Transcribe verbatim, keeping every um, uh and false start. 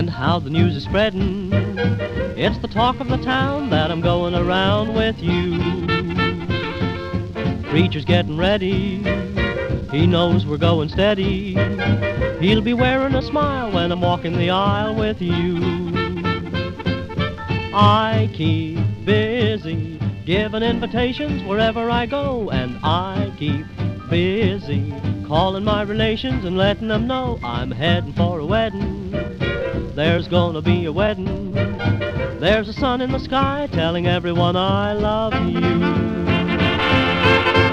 and how the news is spreading. It's the talk of the town that I'm going around with you. Preacher's getting ready, he knows we're going steady. He'll be wearing a smile when I'm walking the aisle with you. I keep busy giving invitations wherever I go, and I keep busy calling my relations and letting them know I'm heading for a wedding. There's gonna be a wedding. There's a sun in the sky telling everyone I love you.